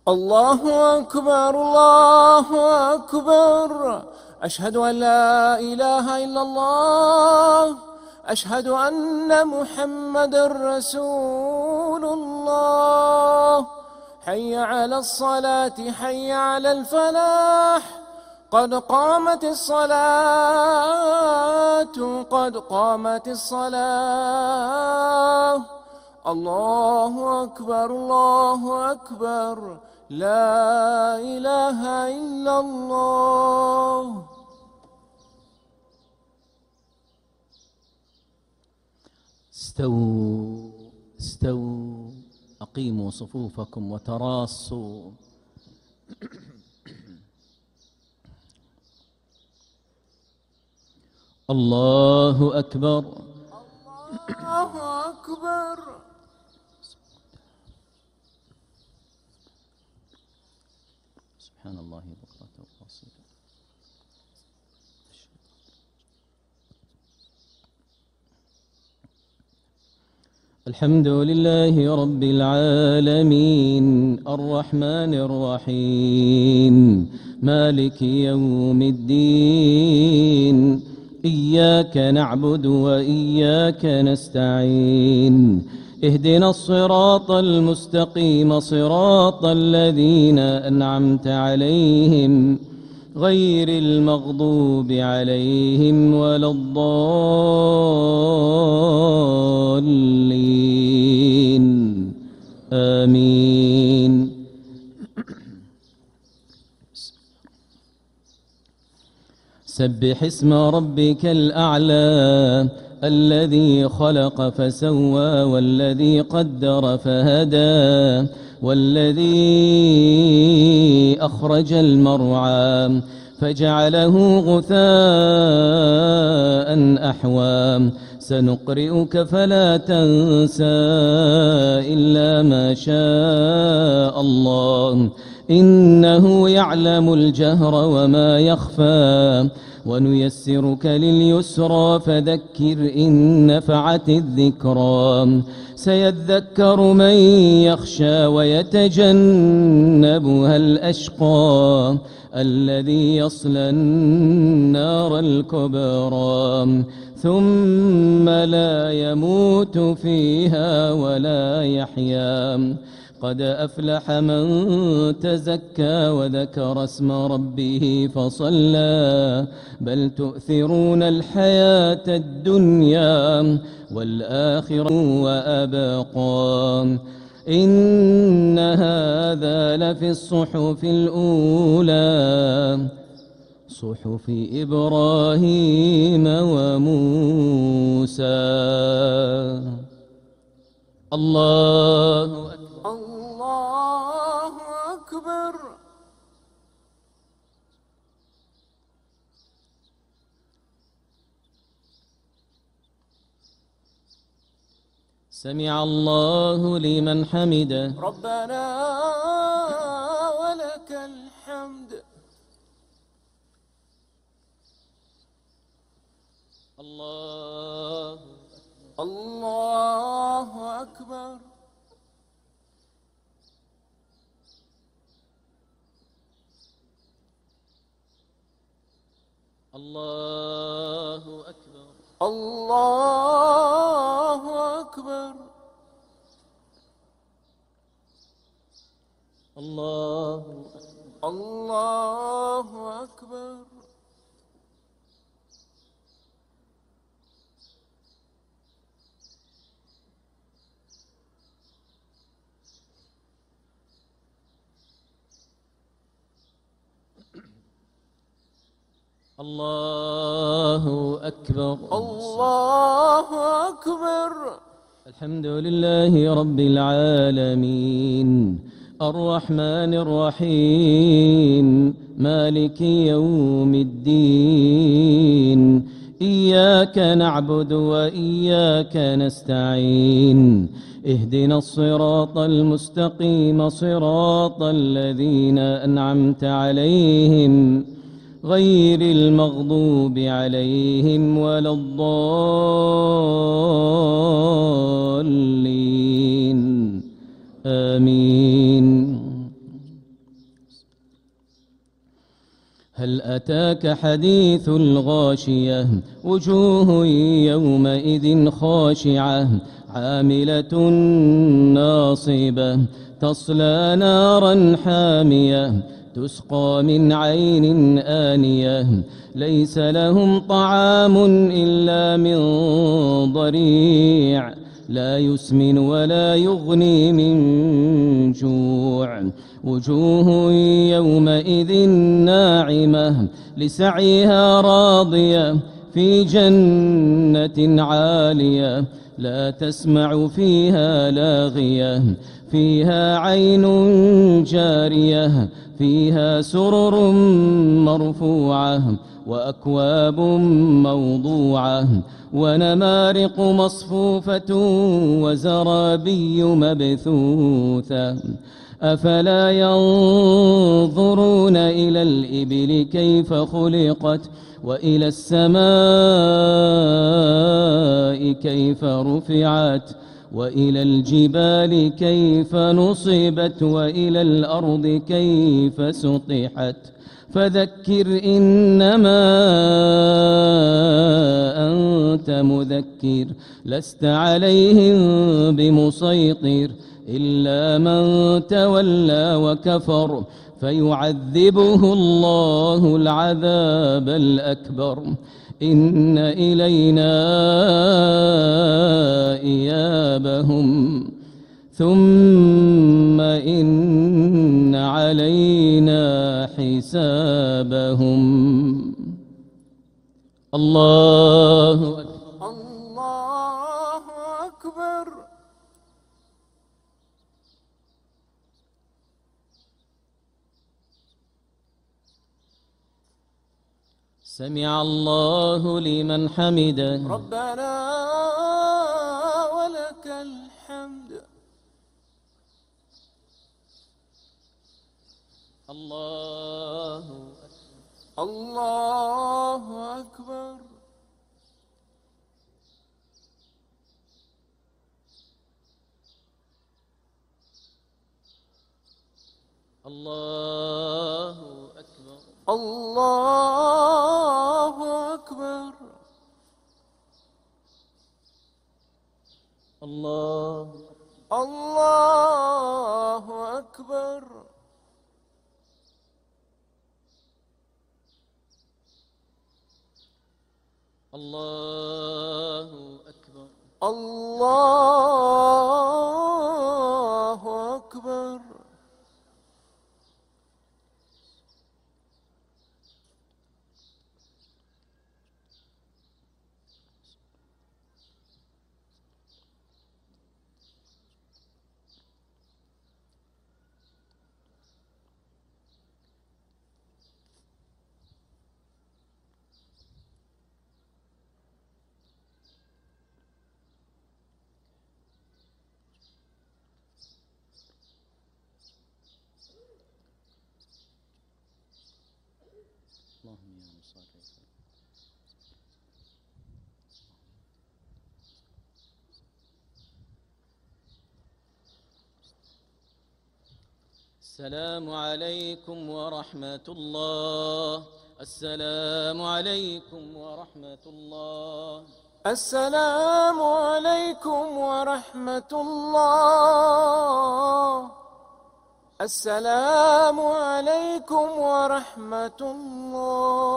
الله أكبر الله أكبر. أشهد أن لا إله إلا الله. أشهد أن محمد رسول الله. حي على الصلاة حي على الفلاح. قد قامت الصلاة قد قامت الصلاة. الله أكبر الله أكبر. لا إله إلا الله. استووا استووا، أقيموا صفوفكم وتراصوا. الله أكبر الله أكبر. سبحان الله بكرة وأصيلا. الحمد لله رب العالمين الرحمن الرحيم مالك يوم الدين. إياك نعبد وإياك نستعين. اهدنا الصراط المستقيم صراط الذين أنعمت عليهم غير المغضوب عليهم ولا الضالين. آمين. سبح اسم ربك الأعلى الذي خلق فسوى والذي قدر فهدى والذي أخرج المرعى فجعله غثاء أحوى. سنقرئك فلا تنسى إلا ما شاء الله إنه يعلم الجهر وما يخفى. ونيسرك لليسرى فذكر إن نفعت الذكرى. سيذكر من يخشى ويتجنبها الأشقى الذي يصلى النار الكبرى ثم لا يموت فيها ولا يحيا. قد أفلح من تزكى وذكر اسم ربه فصلى. بل تؤثرون الحياة الدنيا والآخرة وأبقى. إن هذا لفي الصحف الأولى صحف إبراهيم وموسى. الله أكبر الله أكبر. سمع الله لمن حمده. ربنا ولك الحمد. الله الله أكبر. الله أكبر. الله أكبر. الله الله أكبر. الله أكبر. الله أكبر. الحمد لله رب العالمين الرحمن الرحيم مالك يوم الدين. إياك نعبد وإياك نستعين. اهدنا الصراط المستقيم صراط الذين أنعمت عليهم غير المغضوب عليهم ولا الضالين. آمين. هل أتاك حديث الغاشية وجوه يومئذ خاشعة عاملة ناصبة تصلى نارا حامية تسقى من عين آنية ليس لهم طعام إلا من ضريع لا يسمن ولا يغني من جوع وجوه يومئذ ناعمة لسعيها راضية في جنة عالية لا تسمع فيها لاغية فيها عين جارية فيها سرر مرفوعة وأكواب موضوعة ونمارق مصفوفة وزرابي مبثوثة أفلا ينظرون إلى الإبل كيف خلقت وإلى السماء كيف رفعت وإلى الجبال كيف نصبت وإلى الأرض كيف سطحت فذكر إنما أنت مذكر لست عليهم بمسيطر إلا من تولى وكفر فيعذبه الله العذاب الأكبر إن إلينا إيابهم ثم إن علينا حسابهم الله أكبر الله أكبر. سمع الله لمن حمده ربنا ولك الحمد. الله الله أكبر. الله أكبر الله أكبر. الله الله أكبر. الله أكبر الله أكبر. اللهم يا مصرف السلام عليكم ورحمة الله السلام عليكم ورحمة الله السلام عليكم ورحمة الله. السلام عليكم ورحمة الله.